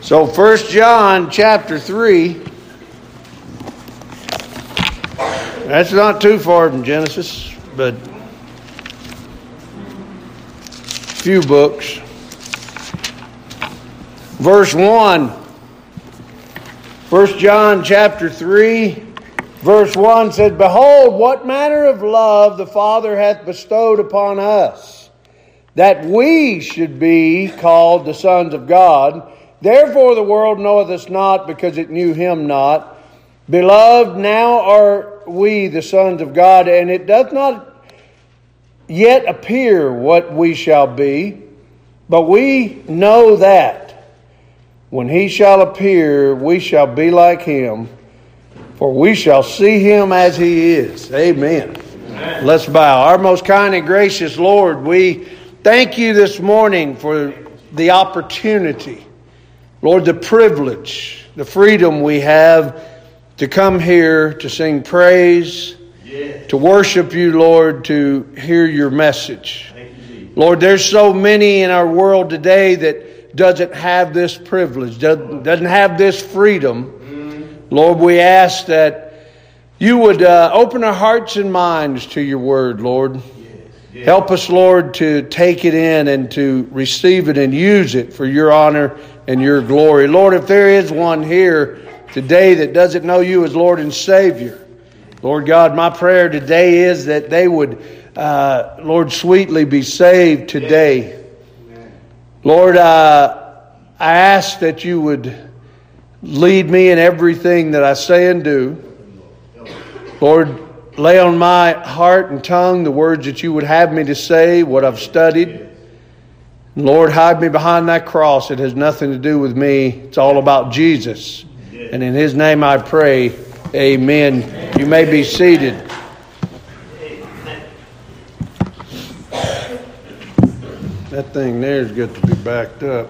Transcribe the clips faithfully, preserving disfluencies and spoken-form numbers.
So First John chapter three, that's not too far from Genesis, but a few books. Verse one, First John chapter three, verse one said, "Behold, what manner of love the Father hath bestowed upon us, that we should be called the sons of God. Therefore the world knoweth us not, because it knew him not. Beloved, now are we the sons of God, and it doth not yet appear what we shall be. But we know that when he shall appear, we shall be like him, for we shall see him as he is." Amen. Amen. Let's bow. Our most kind and gracious Lord, we thank you this morning for the opportunity, Lord, the privilege, the freedom we have to come here to sing praise, yes, to worship you, Lord, to hear your message. Thank you, Lord, there's so many in our world today that doesn't have this privilege, doesn't have this freedom. Mm-hmm. Lord, we ask that you would uh, open our hearts and minds to your word, Lord. Help us, Lord, to take it in and to receive it and use it for your honor and your glory. Lord, if there is one here today that doesn't know you as Lord and Savior, Lord God, my prayer today is that they would, uh, Lord, sweetly be saved today. Lord, uh, I ask that you would lead me in everything that I say and do. Lord, lay on my heart and tongue the words that you would have me to say, what I've studied. Lord, hide me behind that cross. It has nothing to do with me. It's all about Jesus. And in his name I pray, amen. You may be seated. That thing there's got to be backed up.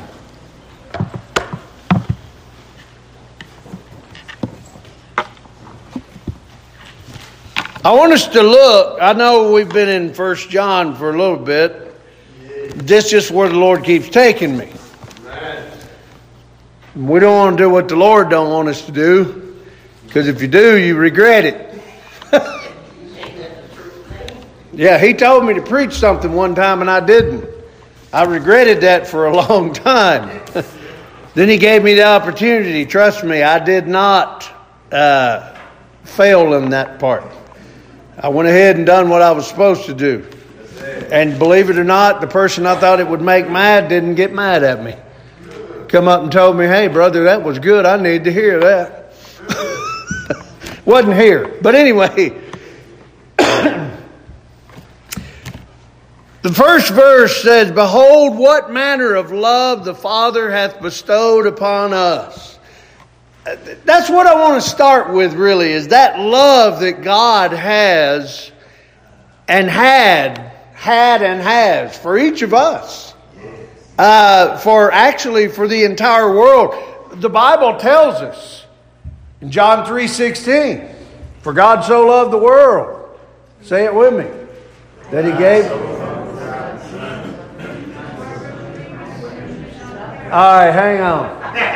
I want us to look. I know we've been in First John for a little bit. This is just where the Lord keeps taking me. We don't want to do what the Lord don't want us to do, because if you do, you regret it. Yeah, he told me to preach something one time and I didn't. I regretted that for a long time. Then he gave me the opportunity. Trust me, I did not uh, fail in that part. I went ahead and done what I was supposed to do. And believe it or not, the person I thought it would make mad didn't get mad at me. Come up and told me, "Hey, brother, that was good. I need to hear that." Wasn't here. But anyway, the first verse says, "Behold, what manner of love the Father hath bestowed upon us." That's what I want to start with, really, is that love that God has and had, had and has for each of us. Uh, for actually for the entire world. The Bible tells us in John three sixteen, "For God so loved the world," say it with me, "that he gave." All right, hang on.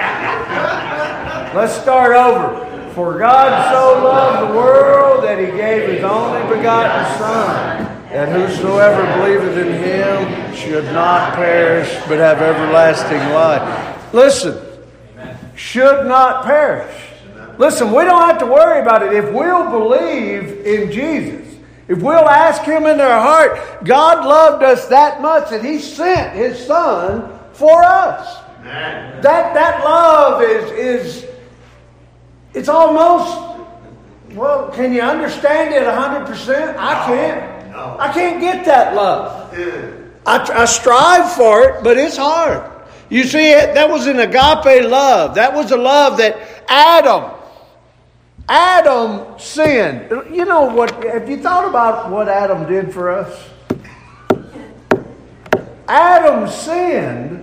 Let's start over. "For God so loved the world that he gave his only begotten Son, that whosoever believeth in him should not perish, but have everlasting life." Listen, should not perish. Listen, we don't have to worry about it. If we'll believe in Jesus, if we'll ask him in our heart, God loved us that much that he sent his Son for us. Amen. That that love is is it's almost, well, can you understand it one hundred percent? I can't. No. I can't get that love. I, I strive for it, but it's hard. You see, that was an agape love. That was a love that Adam, Adam sinned. You know what? Have you thought about what Adam did for us? Adam sinned,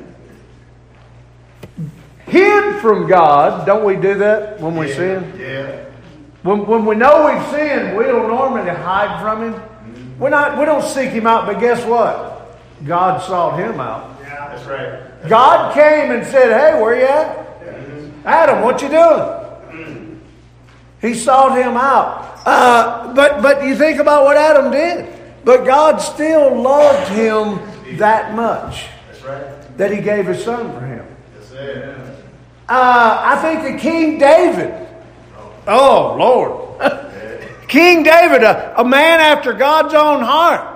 hid from God. Don't we do that when we yeah, sin? Yeah. When, when we know we've sinned, we don't normally hide from him. We're not, we don't seek him out, but guess what? God sought him out. Yeah. That's right. That's God right. came and said, hey, where you at? Mm-hmm. Adam, what you doing? Mm-hmm. He sought him out. Uh, but, but you think about what Adam did. But God still loved him that much. That's right. That he gave his son for him. That's it. Uh, I think of King David. Oh, Lord. King David, a, a man after God's own heart.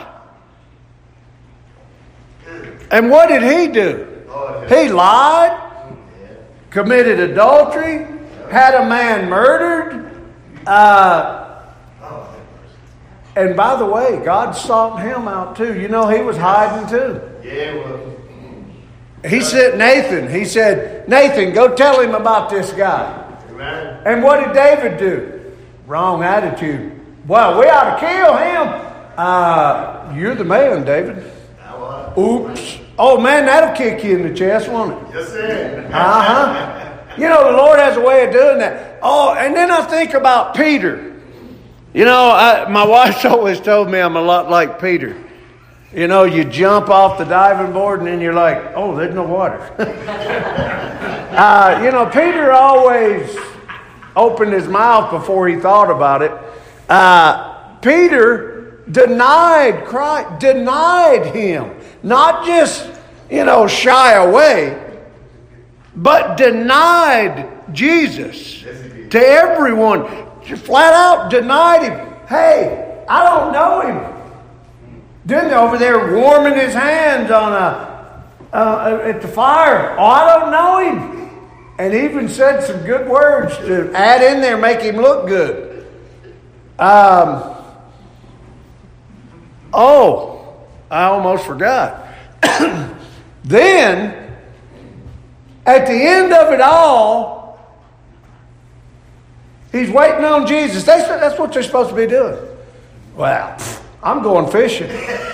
And what did he do? He lied, committed adultery, had a man murdered. Uh, and by the way, God sought him out too. You know, he was hiding too. Yeah, well. He said, Nathan, he said, Nathan, go tell him about this guy. Amen. And what did David do? Wrong attitude. Well, we ought to kill him. Uh, you're the man, David. Oops. Oh, man, that'll kick you in the chest, won't it? Yes, sir. Uh-huh. You know, the Lord has a way of doing that. Oh, and then I think about Peter. You know, I, my wife's always told me I'm a lot like Peter. You know, you jump off the diving board and then you're like, oh, there's no water. uh, you know, Peter always opened his mouth before he thought about it. Uh, Peter denied Christ, denied him. Not just, you know, shy away, but denied Jesus to everyone. Flat out denied him. Hey, I don't know him. Didn't over there warming his hands on a uh, at the fire. Oh, I don't know him. And even said some good words to add in there, make him look good. Um. Oh, I almost forgot. Then, at the end of it all, he's waiting on Jesus. That's, that's what they're supposed to be doing. Well, I'm going fishing.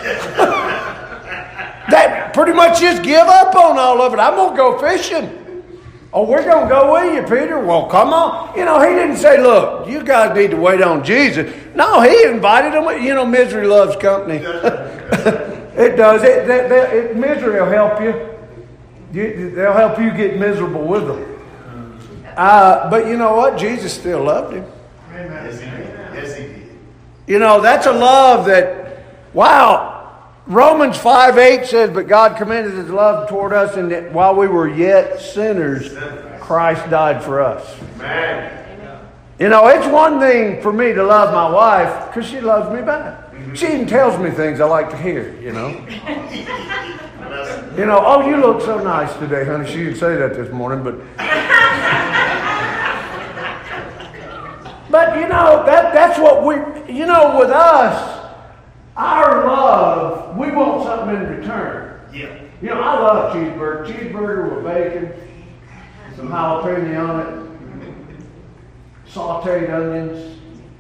That pretty much just give up on all of it. I'm going to go fishing. Oh, we're going to go with you, Peter. Well, come on. You know, he didn't say, look, you guys need to wait on Jesus. No, he invited them. You know, misery loves company. It does. It, it, it, misery will help you. you. They'll help you get miserable with them. Uh, but you know what? Jesus still loved him. Yes, he did. Yes, he did. You know, that's a love that, wow. Romans five eight says, but God commended his love toward us, and that while we were yet sinners, Christ died for us. Amen. You know, it's one thing for me to love my wife because she loves me back. She even tells me things I like to hear, you know. You know, oh, you look so nice today, honey. She didn't say that this morning, but... But, you know, that that's what we... You know, with us... Our love, we want something in return. Yeah. You know, I love cheeseburger. Cheeseburger with bacon, some jalapeno on it, sauteed onions.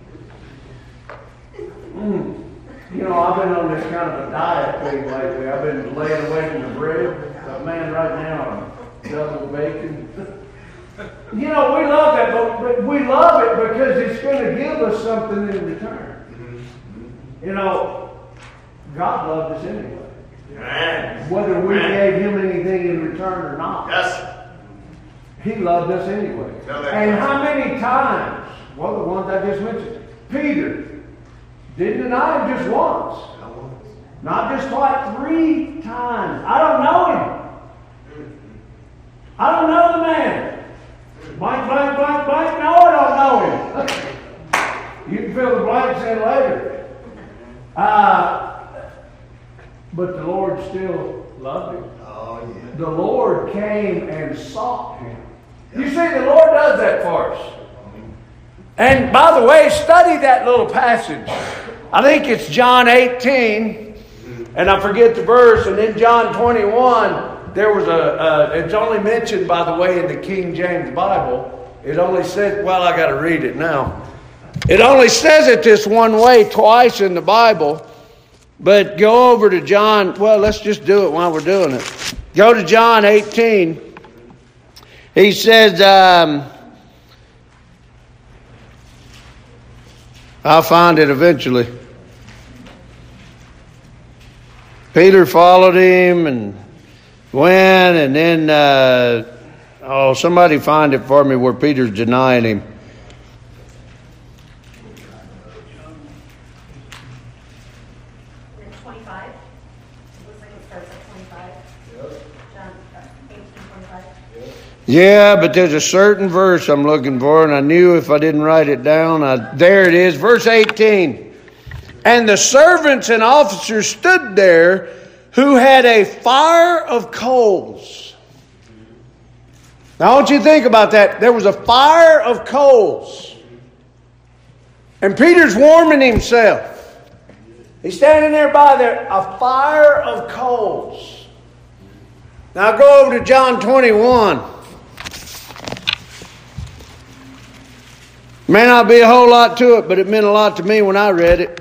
Mm. You know, I've been on this kind of a diet thing lately. I've been laying away from the bread. But man, right now, I'm double bacon. You know, we love that, but, but we love it because it's going to give us something in return. You know, God loved us anyway. Amen. Whether we Amen. gave him anything in return or not. Yes. He loved us anyway. No, and how many times? Well, the ones I just mentioned. Peter didn't deny him just once. Not just twice, three times. I don't know him. I don't know the man. Blank, blank, blank, blank. No, I don't know him. You can fill the blanks in later. Uh, but the Lord still loved him. Oh, yeah. The Lord came and sought him. You see, the Lord does that for us. And by the way, study that little passage. I think it's John eighteen, and I forget the verse. And in John twenty-one, there was a, uh, it's only mentioned, by the way, in the King James Bible. It only says, well, I got to read it now. It only says it this one way twice in the Bible. But go over to John. Well, let's just do it while we're doing it. Go to John eighteen. He says, um, I'll find it eventually. Peter followed him, and When, and then, uh, oh, somebody find it for me where Peter's denying him. twenty-five. It looks like it starts at twenty-five. John eighteen twenty-five. Yeah, but there's a certain verse I'm looking for, and I knew if I didn't write it down, I, there it is, verse eighteen. And the servants and officers stood there who had a fire of coals. Now I want you to think about that. There was a fire of coals. And Peter's warming himself. He's standing there by there, a fire of coals. Now go over to John twenty-one. May not be a whole lot to it, but it meant a lot to me when I read it.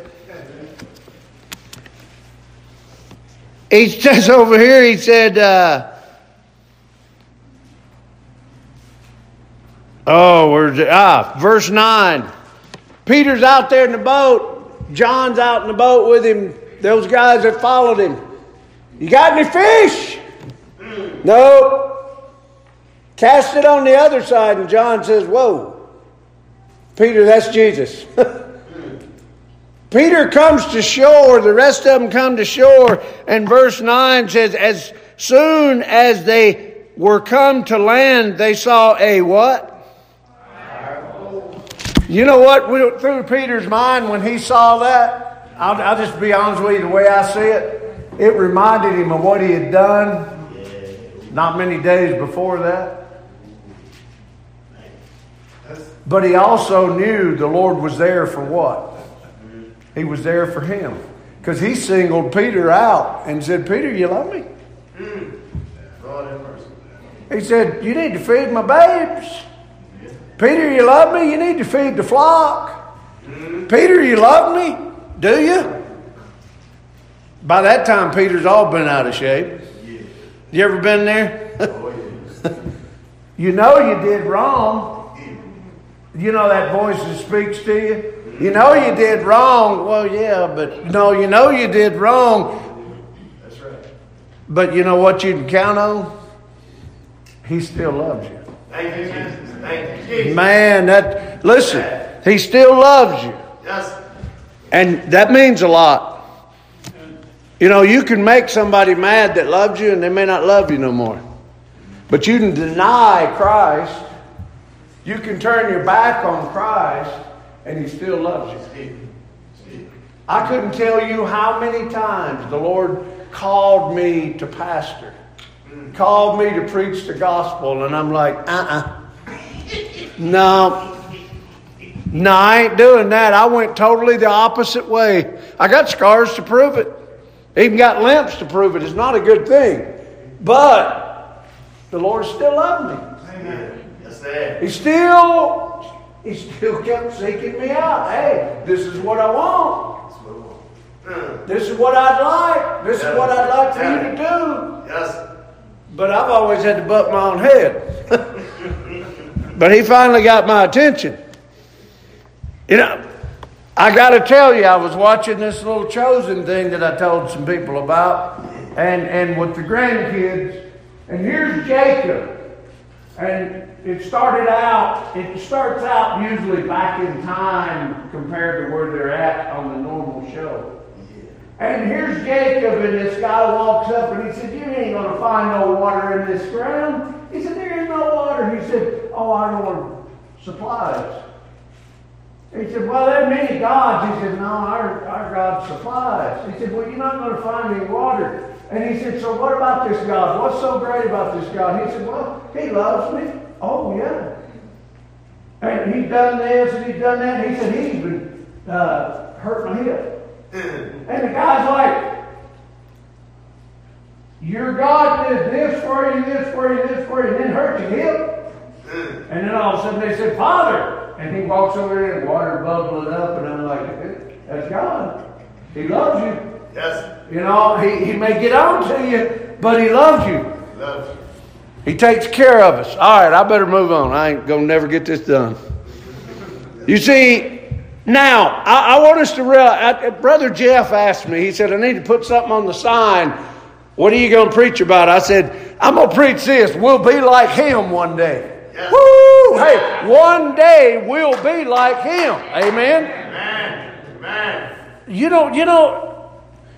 He says over here, he said, uh, oh, where's it? Ah, verse nine. Peter's out there in the boat. John's out in the boat with him. Those guys that followed him. You got any fish? Nope. Cast it on the other side. And John says, whoa. Peter, that's Jesus. Peter comes to shore. The rest of them come to shore. And verse nine says, as soon as they were come to land, they saw a what? You know what went through Peter's mind when he saw that? I'll, I'll just be honest with you, the way I see it. It reminded him of what he had done not many days before that. But he also knew the Lord was there for what? He was there for him. Because he singled Peter out and said, Peter, you love me? He said, you need to feed my babes. Peter, you love me? You need to feed the flock. Peter, you love me? Do you? By that time, Peter's all been out of shape. You ever been there? You know you did wrong. You know that voice that speaks to you? You know you did wrong. Well, yeah, but no, you know you did wrong. That's right. But you know what you can count on? He still loves you. Thank you, Jesus. Thank you, Jesus. Man, that listen, he still loves you. Yes. And that means a lot. You know, you can make somebody mad that loves you and they may not love you no more. But you can deny Christ. You can turn your back on Christ and he still loves you. I couldn't tell you how many times the Lord called me to pastor. Called me to preach the gospel. And I'm like, uh-uh. No. No, I ain't doing that. I went totally the opposite way. I got scars to prove it. Even got limps to prove it. It's not a good thing. But the Lord still loved me. Amen. Yes, sir. He still, he still kept seeking me out. Hey, this is what I want. This is what I'd like. This is what I'd like for you to do. Yes. But I've always had to butt my own head. But he finally got my attention. You know, I got to tell you, I was watching this little Chosen thing that I told some people about, and, and with the grandkids. And here's Jacob. And it started out, it starts out usually back in time compared to where they're at on the normal show. And here's Jacob, and this guy walks up and he said, you ain't going to find no water in this ground. He said, there is no water. He said, oh, I know supplies. He said, well, there are many gods. He said, no, our, our God supplies. He said, well, you're not going to find any water. And he said, so what about this God? What's so great about this God? He said, well, he loves me. Oh, yeah. And he's done this and he's done that. And he said, he even uh, hurt my hip. And the guy's like, your God did this for you, this for you, this for you, and then hurt your hip. And then all of a sudden they said, Father. And he walks over there and water bubbling up. And I'm like, that's God. He loves you. Yes. You know, he, he may get on to you, but he loves you. Loves you. He takes care of us. All right, I better move on. I ain't going to never get this done. You see, now, I, I want us to realize, I, Brother Jeff asked me, he said, I need to put something on the sign what are you going to preach about? I said, I'm going to preach this. We'll be like him one day. Yes. Woo! Hey, one day we'll be like him. Amen? Amen. Amen. You know, you know,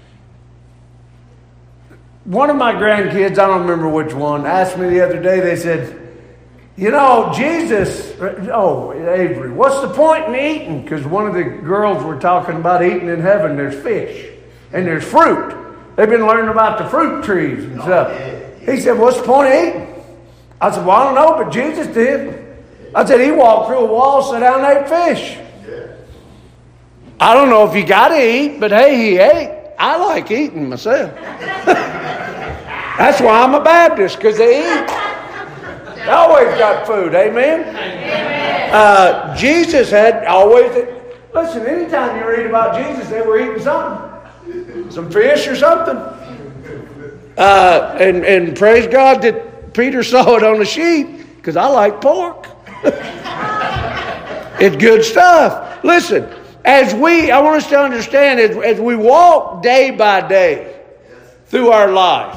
one of my grandkids, I don't remember which one, asked me the other day, they said, you know, Jesus, oh, Avery, what's the point in eating? Because one of the girls were talking about eating in heaven. There's fish and there's fruit. They've been learning about the fruit trees and stuff. Oh, yeah, yeah. He said, what's the point of eating? I said, well, I don't know, but Jesus did. I said, he walked through a wall, sat down and ate fish. Yeah. I don't know if you got to eat, but hey, he ate. I like eating myself. That's why I'm a Baptist, because they eat. They always got food, amen? Amen. Uh, Jesus had always, listen, anytime you read about Jesus, they were eating something. Some fish or something. Uh, and, and praise God that Peter saw it on the sheet, because I like pork. It's good stuff. Listen, as we, I want us to understand, as, as we walk day by day through our life,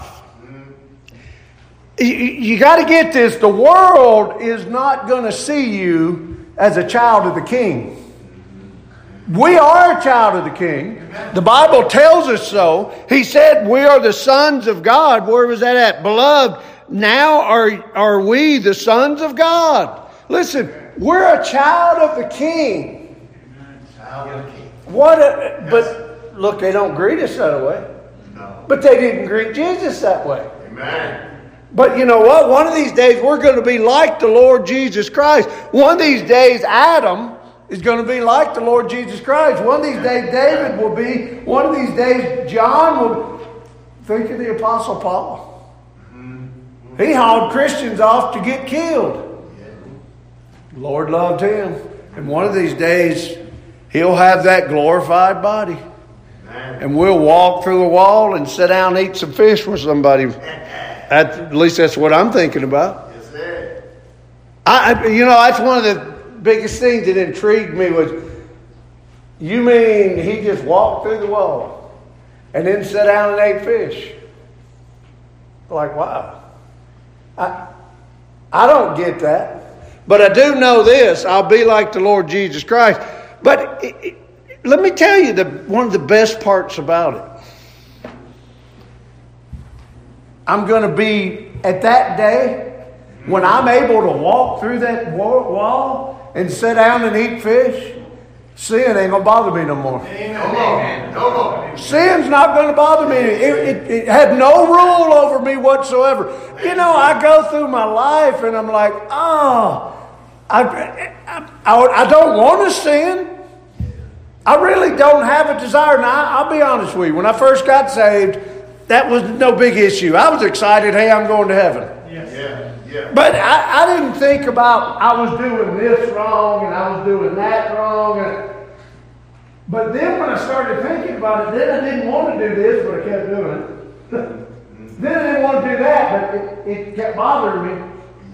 you, you got to get this. The world is not going to see you as a child of the King. We are a child of the King. The Bible tells us so. He said we are the sons of God. Where was that at? Beloved, now are, are we the sons of God. Listen, we're a child of the King. Child of the King. What a, but look, they don't greet us that way. No. But they didn't greet Jesus that way. Amen. But you know what? One of these days we're going to be like the Lord Jesus Christ. One of these days Adam is going to be like the Lord Jesus Christ. One of these days David will be. One of these days John will. Think of the Apostle Paul. He hauled Christians off to get killed. The Lord loved him. And one of these days he'll have that glorified body. And we'll walk through the wall and sit down and eat some fish with somebody. At least that's what I'm thinking about. Yes, sir. I, you know, that's one of the biggest things that intrigued me was, you mean he just walked through the wall and then sat down and ate fish? Like, wow. I, I don't get that. But I do know this. I'll be like the Lord Jesus Christ. But it, it, let me tell you the one of the best parts about it. I'm going to be, at that day, when I'm able to walk through that wall and sit down and eat fish, sin ain't going to bother me no more. No more. No more. Sin's not going to bother me. It, it, it had no rule over me whatsoever. You know, I go through my life and I'm like, oh, I, I, I, I don't want to sin. I really don't have a desire. Now, I'll be honest with you. When I first got saved, that was no big issue. I was excited, hey, I'm going to heaven. Yes. Yeah, yeah. But I, I didn't think about I was doing this wrong and I was doing that wrong. And, but then when I started thinking about it, then I didn't want to do this, but I kept doing it. Then I didn't want to do that, but it, it kept bothering me.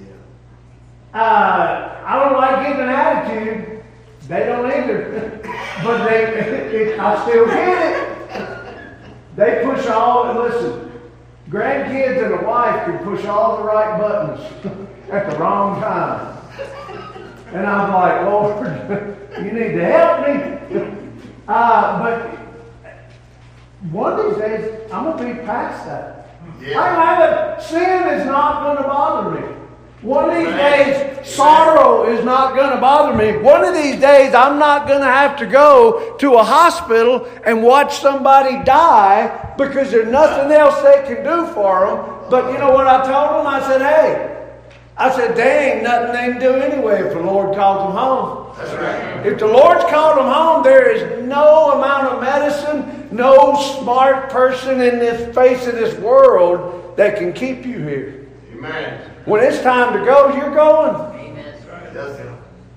Uh, I don't like giving an attitude. They don't either. But they, it, it, I still get it. They push all, and listen, grandkids and a wife can push all the right buttons at the wrong time. And I'm like, Lord, you need to help me. Uh, but one of these days, I'm going to be past that. Yeah. I have a, sin is not going to bother me. One of these days, sorrow is not going to bother me. One of these days, I'm not going to have to go to a hospital and watch somebody die because there's nothing else they can do for them. But you know what I told them? I said, hey, I said, there ain't nothing they can do anyway if the Lord calls them home. That's right. If the Lord's called them home, there is no amount of medicine, no smart person in this face of this world that can keep you here. Amen. When it's time to go, you're going. Amen. That's right.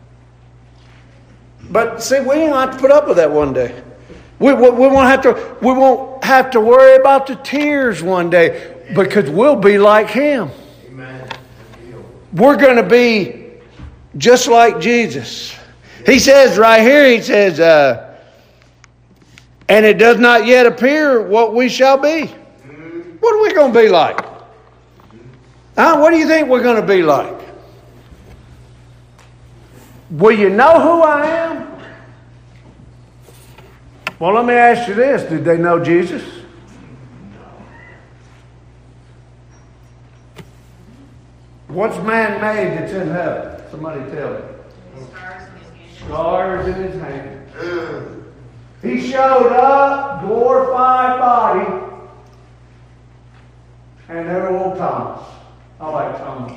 But see, we ain't have to put up with that one day. We, we, we won't have to. We won't have to worry about the tears one day because we'll be like Him. Amen. We're going to be just like Jesus. He says right here. He says, uh, "And it does not yet appear what we shall be." What are we going to be like? Huh? What do you think we're going to be like? Will you know who I am? Well, let me ask you this. Did they know Jesus? What's man made that's in heaven? Somebody tell me. Stars in his hand. He showed up, glorified body, and there old Thomas. I like Thomas.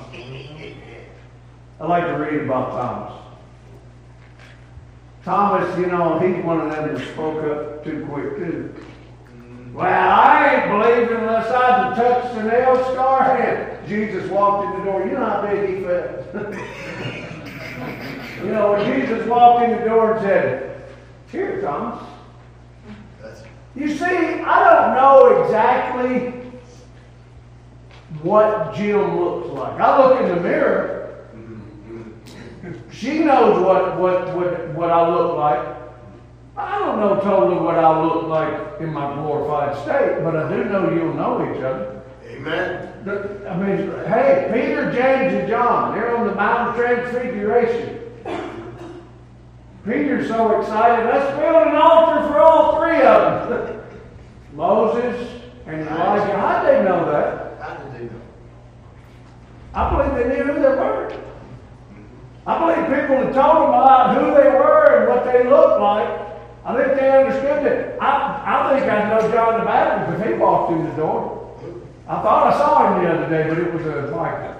I like to read about Thomas. Thomas, you know, he's one of them that spoke up too quick, too. Well, I ain't believing unless I touched the nail scar and Jesus walked in the door. You know how big he felt. You know, when Jesus walked in the door and said, "Here, Thomas." You see, I don't know exactly what Jim looks like. I look in the mirror. She knows what, what, what, what I look like. I don't know totally what I look like in my glorified state, but I do know you'll know each other. Amen. I mean, hey, Peter, James, and John, they're on the Mount of Transfiguration. Peter's so excited, let's build an altar for all three of them. Moses and Elijah, how'd they know that? How did they know? I believe they knew who they were. I believe people had told them about who they were and what they looked like. I think they understood it. I, I think I know John the Baptist if he walked in the door. I thought I saw him the other day, but it was a Michael.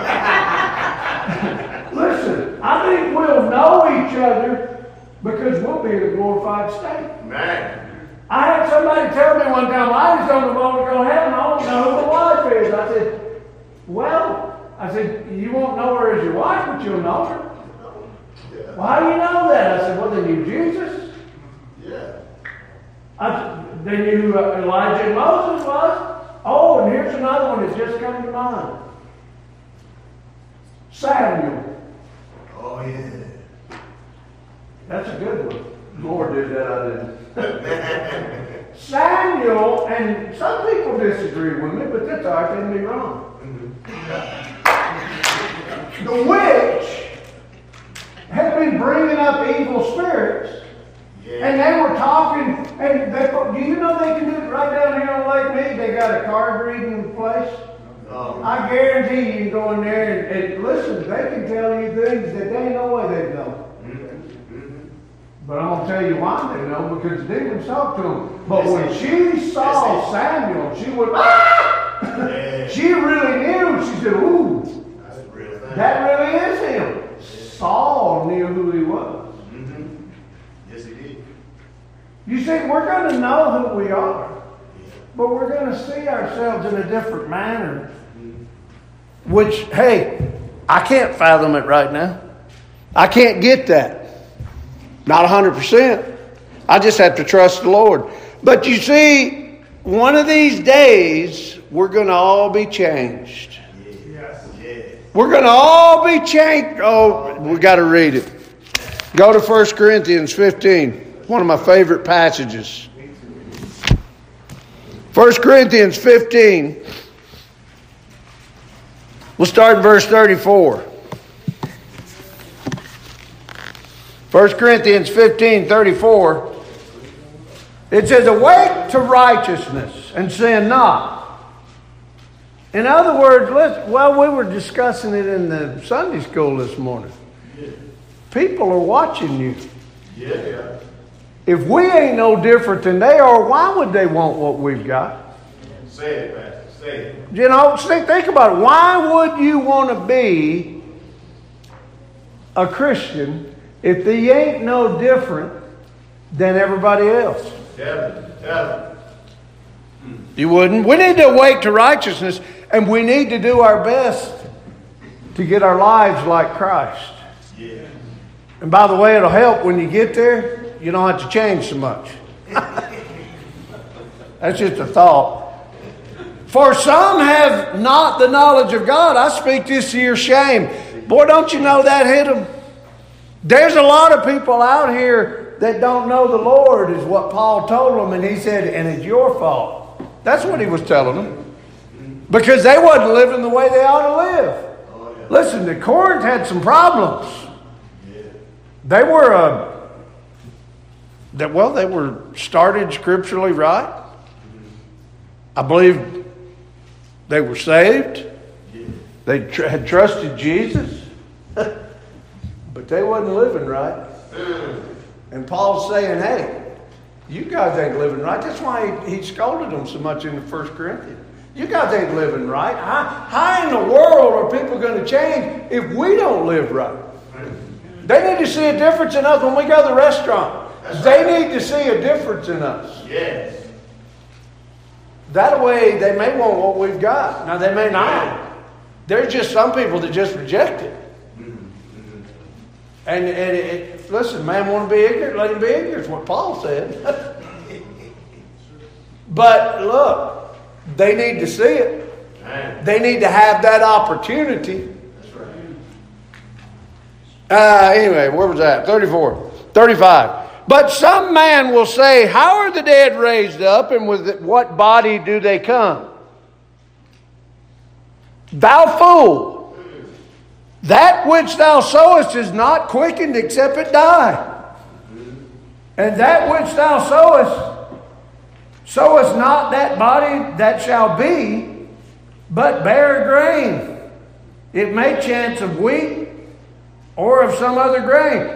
Listen, I think we'll know each other because we'll be in a glorified state. Man. I had somebody tell me one time, I just don't want to go to heaven. I don't know who the wife is. I said, well, I said, you won't know her as your wife, but you'll know her. Yeah. Well, how do you know that? I said, well, they knew Jesus. Yeah. I, they knew who Elijah and Moses was. Oh, and here's another one that just come to mind. Samuel. Oh, yeah. That's a good one. The Lord did that, I didn't. Samuel, and some people disagree with me, but that's all right, they can be wrong. The witch had been bringing up evil spirits, yeah. And they were talking, and they, do you know they can do it right down here on Lake Mead? They got a card reading place. Oh. I guarantee you can go in there and, and listen, they can tell you things that there ain't no way they know. But I'm going to tell you why they know, because the demons talk to them. But when she saw Samuel, she went, ah! Yeah. She really knew. She said, ooh, that's a real thing. That really is him. Yeah. Saul knew who he was. Mm-hmm. Yes, he did. You see, we're going to know who we are. Yeah. But we're going to see ourselves in a different manner. Mm-hmm. Which, hey, I can't fathom it right now. I can't get that. Not one hundred percent. I just have to trust the Lord. But you see, one of these days, we're going to all be changed. Yes. Yes. We're going to all be changed. Oh, we got to read it. Go to First Corinthians fifteen. One of my favorite passages. First Corinthians fifteen. We'll start in verse thirty-four. First Corinthians fifteen, thirty-four. It says, awake to righteousness and sin not. In other words, let's, well, we were discussing it in the Sunday school this morning. Yeah. People are watching you. Yeah. If we ain't no different than they are, why would they want what we've got? Say it, Pastor. Say it. You know, think, think about it. Why would you want to be a Christian if they ain't no different than everybody else? Yeah, yeah. You wouldn't. We need to awake to righteousness, and we need to do our best to get our lives like Christ. Yeah. And by the way, it'll help when you get there, you don't have to change so much. That's just a thought. For some have not the knowledge of God. I speak this to your shame. Boy, don't you know that hit them? There's a lot of people out here that don't know the Lord, is what Paul told them. And he said, and it's your fault. That's what he was telling them. Because they wasn't living the way they ought to live. Oh, yeah. Listen, the Corinth had some problems. Yeah. They were, uh, that well, they were started scripturally right. Mm-hmm. I believe they were saved. Yeah. They tr- had trusted Jesus. But they wasn't living right. Mm. And Paul's saying, hey, you guys ain't living right. That's why he, he scolded them so much in the First Corinthians. You guys ain't living right. How, how in the world are people going to change if we don't live right? They need to see a difference in us when we go to the restaurant. That's they right. need to see a difference in us. Yes. That way they may want what we've got. Now they may not. There's just some people that just reject it. And, and it, listen, man want to be ignorant, let him be ignorant. Is what Paul said. But look. They need to see it. Man. They need to have that opportunity. That's right. Uh, anyway, where was that? thirty-four. thirty-five. But some man will say, how are the dead raised up, and with what body do they come? Thou fool! That which thou sowest is not quickened except it die. And that which thou sowest, sowest not that body that shall be, but bare grain. It may chance of wheat or of some other grain.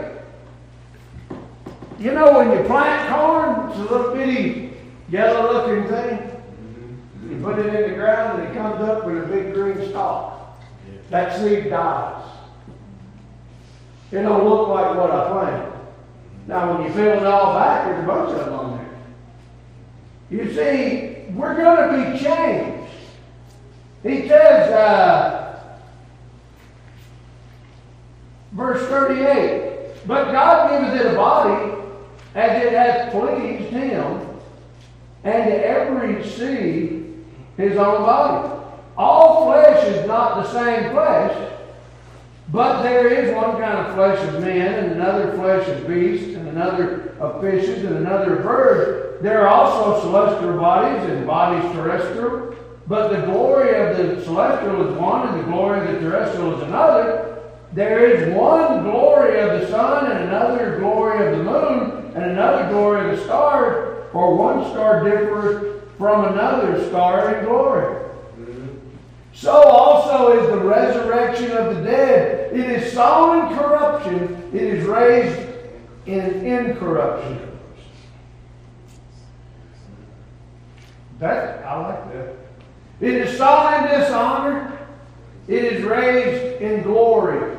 You know, when you plant corn, it's a little bitty yellow looking thing. You put it in the ground and it comes up with a big green stalk. That seed dies. It don't look like what I planted. Now when you fill it all back, there's a bunch of them on there. You see, we're going to be changed. He says, uh, verse thirty-eight, but God giveth it a body as it hath pleased him, and to every seed his own body. All flesh is not the same flesh, but there is one kind of flesh of men, and another flesh of beasts, and another of fishes, and another of birds. There are also celestial bodies and bodies terrestrial, but the glory of the celestial is one, and the glory of the terrestrial is another. There is one glory of the sun, and another glory of the moon, and another glory of the stars, for one star differeth from another star in glory. So also is the resurrection of the dead. It is sown in corruption, it is raised in incorruption. That, I like that. It is sown in dishonor, it is raised in glory.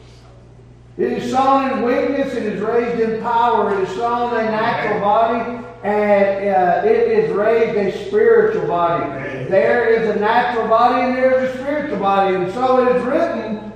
It is sown in weakness, it is raised in power. It is sown a natural body, and uh, it is raised a spiritual body. There is a natural body and there is a spiritual body. And so it is written,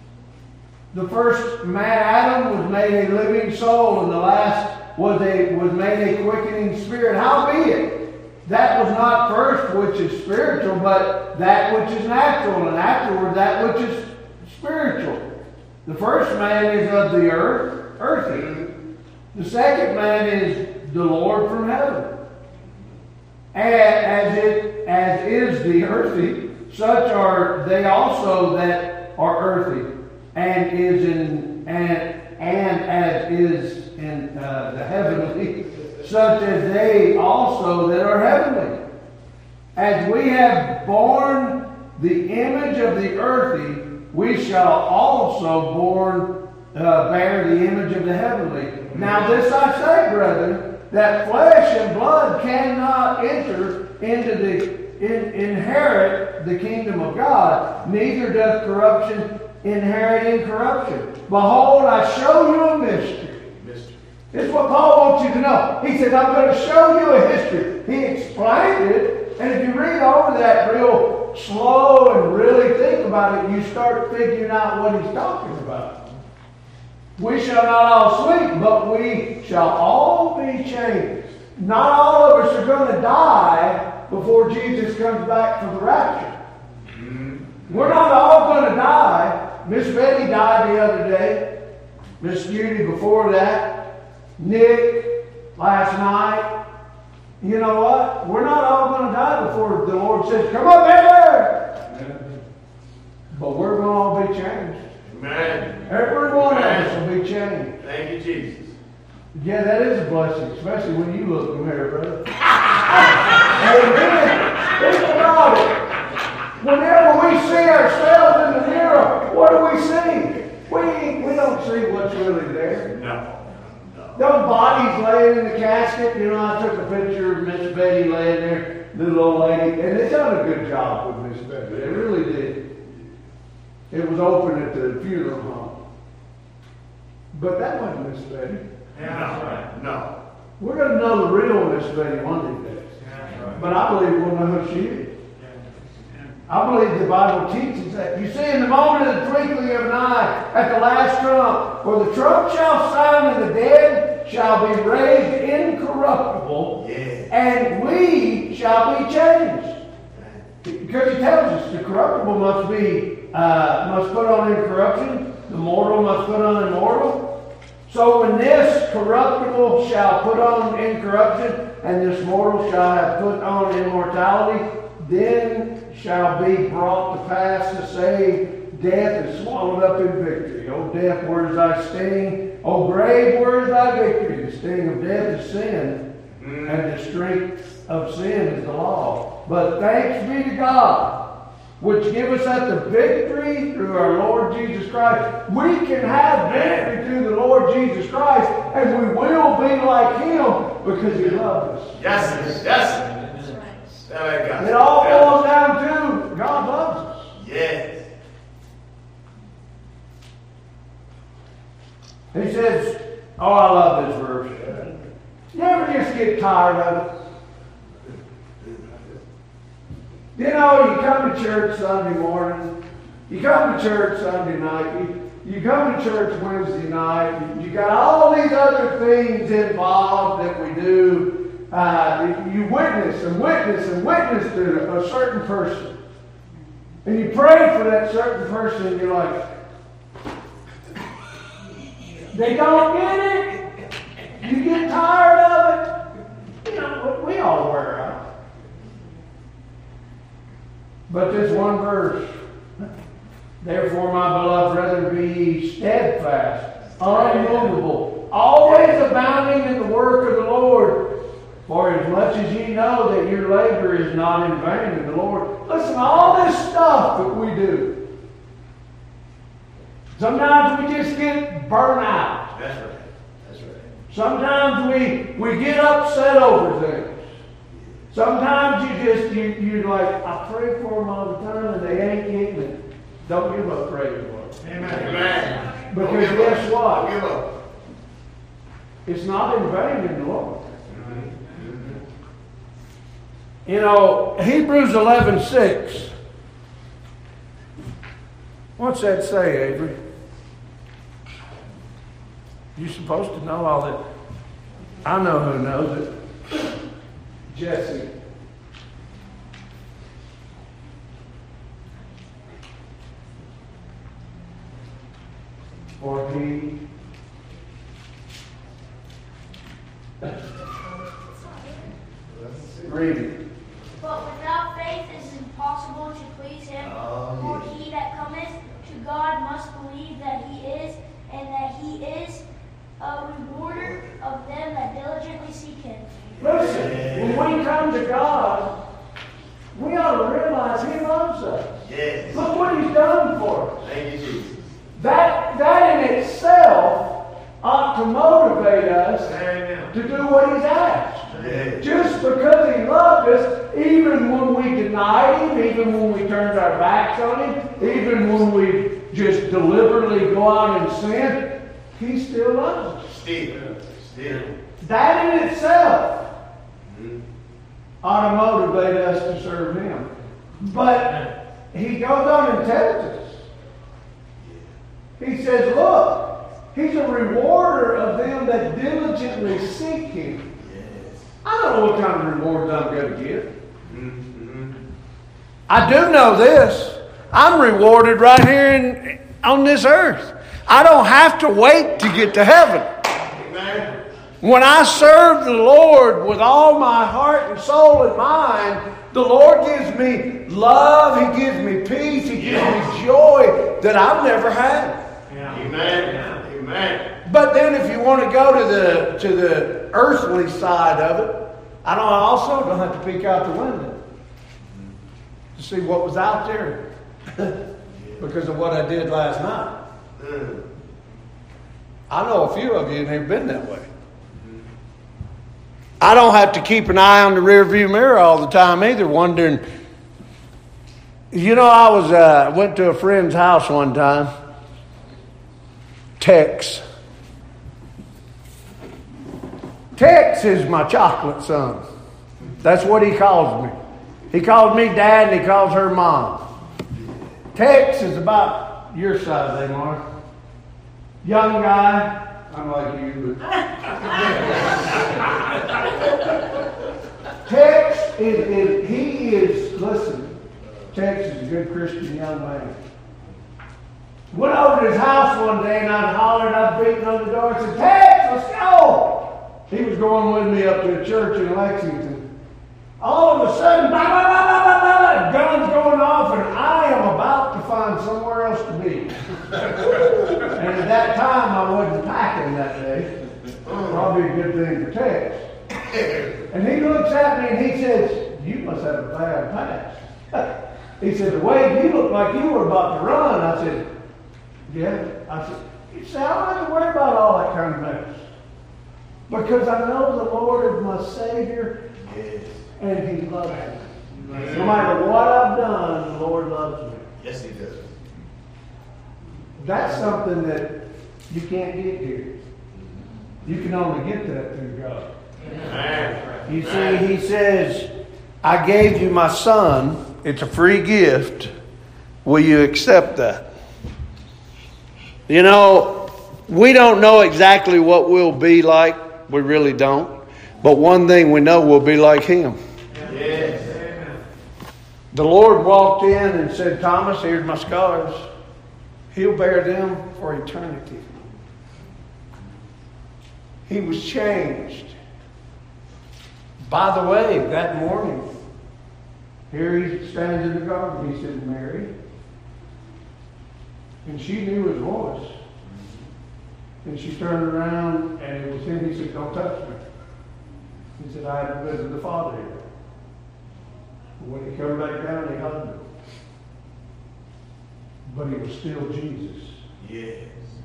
the first man Adam was made a living soul, and the last was a was made a quickening spirit. Howbeit, that was not first which is spiritual, but that which is natural, and afterward that which is spiritual. The first man is of the earth, earthy. The second man is the Lord from heaven. And as it as is the earthy, such are they also that are earthy, and is in and and as is in uh, the heavenly, such as they also that are heavenly. As we have borne the image of the earthy, we shall also born uh, bear the image of the heavenly. Now this I say, brethren, that flesh and blood cannot enter into the in, inherit the kingdom of God, neither doth corruption inherit incorruption. Behold, I show you a mystery. mystery. This is what Paul wants you to know. He says, I'm going to show you a history. He explained it, and if you read over that real slow and really think about it, you start figuring out what he's talking about. We shall not all sleep, but we shall all be changed. Not all of us are going to die before Jesus comes back for the rapture. Mm-hmm. We're not all going to die. Miss Betty died the other day. Miss Judy before that. Nick last night. You know what? We're not all going to die before the Lord says, come up, baby! But we're going to all be changed. Amen. Every one of us will be changed. Thank you, Jesus. Yeah, that is a blessing, especially when you look in the mirror, brother. Amen. Think about it. Whenever we see ourselves in the mirror, what do we see? We, we don't see what's really there. No. No. Those bodies laying in the casket, you know, I took a picture of Miss Betty laying there, little old lady, and they done a good job with Miss Betty. They really did. It was open at the funeral home. But that wasn't Miss Betty. Yeah, that's right. No. We're going to know the real Miss Betty one of these days. That's right. But I believe we'll know who she is. I believe the Bible teaches that. You see, in the moment of the twinkling of an eye, at the last trump, for the trump shall sound, and the dead shall be raised incorruptible, Yeah. and we shall be changed. Because he tells us the corruptible must be uh, must put on incorruption, the mortal must put on immortal. So when this corruptible shall put on incorruption, and this mortal shall have put on immortality, then shall be brought to pass the saying, death is swallowed up in victory. O death, where is thy sting? O grave, where is thy victory? The sting of death is sin, mm. and the strength of sin is the law. But thanks be to God, which giveth us the victory through our Lord Jesus Christ. We can have victory through the Lord Jesus Christ, and we will be like Him because He loves us. Yes, yes. It all boils down to God loves us. Yes. He says, oh, I love this verse. You ever just get tired of it? You know, you come to church Sunday morning, you come to church Sunday night, you, you come to church Wednesday night, you, you got all these other things involved that we do. Uh, you witness and witness and witness to a certain person. And you pray for that certain person, and you're like, they don't get it. You get tired of it. You know, we all wear out. But this one verse, therefore, my beloved brethren, be ye steadfast, unmovable, always abounding in the work of the Lord. For as much as ye know that your labor is not in vain in the Lord. Listen, all this stuff that we do, sometimes we just get burnt out. That's right. That's right. Sometimes we, we get upset over things. Sometimes you just, you, you're like, I pray for them all the time and they ain't getting it. Don't give up praying for them. Amen. Amen. Because guess what? Don't give up. It's not in vain in the Lord. You know, Hebrews eleven six. What's that say, Avery? You're supposed to know all that. I know who knows it. Jesse. For he read it. But without faith it is impossible to please Him. Oh, For yes. he that cometh to God must believe that He is, and that He is a rewarder of them that diligently seek Him. Listen, when we come to God, we ought to realize He loves us. Yes. Look what He's done for us. Thank you, Jesus. That, that in itself ought to motivate us Amen. to do what He's asked. Yes. Just because He loved us, even when we denied Him, even when we turned our backs on Him, even when we just deliberately go out and sin, He still loves us. Still. Still. That in itself Mm-hmm. ought to motivate us to serve Him. But He goes on and tells us. He says, look, He's a rewarder of them that diligently seek Him. Yes. I don't know what kind of rewards I'm going to get. Mm-hmm. I do know this. I'm rewarded right here in, on this earth. I don't have to wait to get to heaven. Amen. When I serve the Lord with all my heart and soul and mind, The Lord gives me love. He gives me peace. He gives me joy that I've never had. Amen. Amen. But then if you want to go to the to the earthly side of it, I don't I also don't have to peek out the window to see what was out there because of what I did last night. Mm. I know a few of you and they've been that way. I don't have to keep an eye on the rear view mirror all the time either, wondering. You know, I was uh, went to a friend's house one time. Tex. Tex is my chocolate son. That's what he calls me. He calls me Dad and he calls her Mom. Tex is about your size, eh, Mark? Young guy. I'm like you, but Tex is, is he is listen. Tex is a good Christian young man. Went over to his house one day and I hollered, I beating on the door and said, Tex, let's go. He was going with me up to a church in Lexington. All of a sudden, blah, blah, blah, blah, blah, blah, guns going off, and I am about to find somewhere else to be. And at that time, I wasn't packing that day. Probably a good thing for Tex. And he looks at me and he says, you must have a bad past. He said, the way you look like you were about to run. I said, yeah. I said, you say, I don't have to worry about all that kind of mess. Because I know the Lord is my Savior. Yes. And He loves me. No matter what I've done, the Lord loves me. Yes, He does. That's something that you can't get here. You can only get that through God. Amen. You see, He says, I gave you my son. It's a free gift. Will you accept that? You know, we don't know exactly what we'll be like. We really don't. But one thing we know, we'll be like Him. Yes. The Lord walked in and said, Thomas, here's my scars. He'll bear them for eternity. He was changed. By the way, that morning, here he stands in the garden. He said, Mary. And she knew his voice. And she turned around and it was him. He said, don't touch me. He said, I haven't visited the Father here. When he came back down, he hugged him. But he was still Jesus. Yes.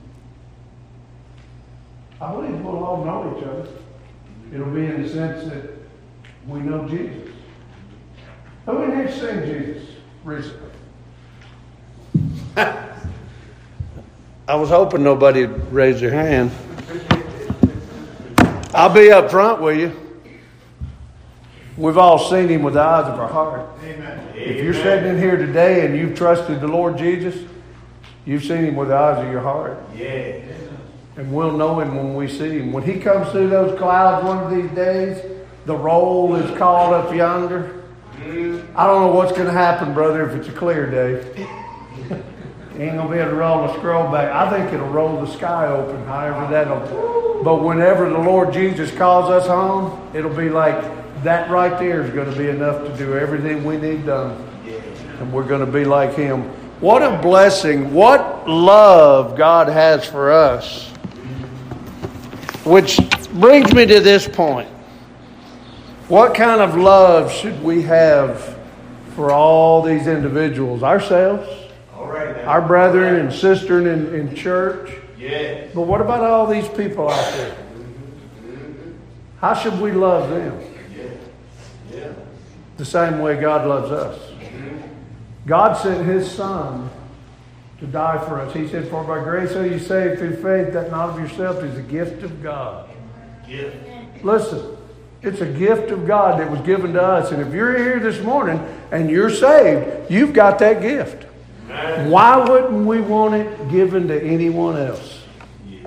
I believe we'll all know each other. It'll be in the sense that we know Jesus. Who in here sing Jesus recently? I was hoping nobody would raise their hand. I'll be up front with you. We've all seen Him with the eyes of our heart. Amen. If you're sitting in here today and you've trusted the Lord Jesus, you've seen Him with the eyes of your heart. Yes. And we'll know Him when we see Him. When He comes through those clouds one of these days, the roll is called up yonder. I don't know what's going to happen, brother, if it's a clear day. You ain't going to be able to roll the scroll back. I think it'll roll the sky open, however that'll. But whenever the Lord Jesus calls us home, it'll be like that right there is going to be enough to do everything we need done. And we're going to be like Him. What a blessing. What love God has for us. Which brings me to this point. What kind of love should we have for all these individuals? Ourselves, All right. Now. our brethren and sister in, in church. Yes. But what about all these people out there? How should we love them? Yeah. Yeah. The same way God loves us. God sent His Son to die for us. He said, for by grace are you saved through faith, that not of yourself is a gift of God. Gift. Listen, it's a gift of God that was given to us. And if you're here this morning and you're saved, you've got that gift. Amen. Why wouldn't we want it given to anyone else? Yes.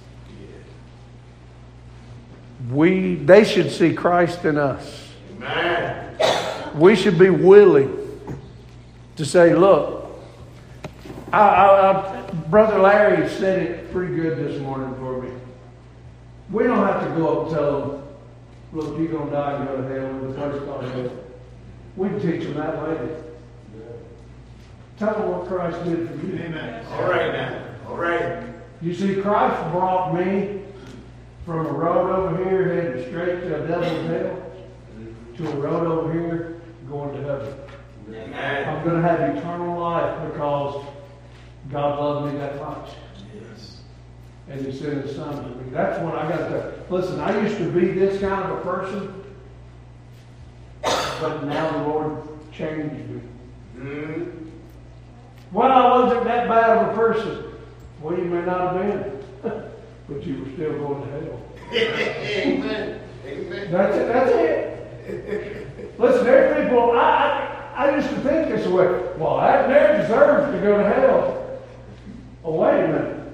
We, they should see Christ in us. Amen. We should be willing to say, look, I, I, I, Brother Larry said it pretty good this morning for me. We don't have to go up and tell them, look, you're going to die and go to hell with the first on hell. We can teach them that later. Tell them what Christ did for you. Amen. All right now. All right. You see, Christ brought me from a road over here heading straight to a devil's hell to a road over here going to heaven. Amen. I'm going to have eternal life because God loved me that much. Yes. And He sent His Son to me. That's what I got to listen. I used to be this kind of a person, but now the Lord changed me. Mm. Well, I wasn't that bad of a person. Well, you may not have been, but you were still going to hell. Amen. Amen. That's it. That's it. Listen, there are people. I, I I used to think this way. Well, that there deserves to go to hell. Oh, wait a minute.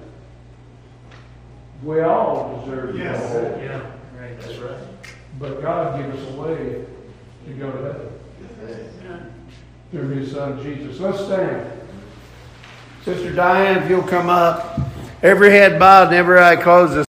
We all deserve to Yes. go to hell. Yeah, right. That's right. But God gave us a way to go to heaven through His Son Jesus. Let's stand. Sister Diane, if you'll come up. Every head bowed and every eye closed.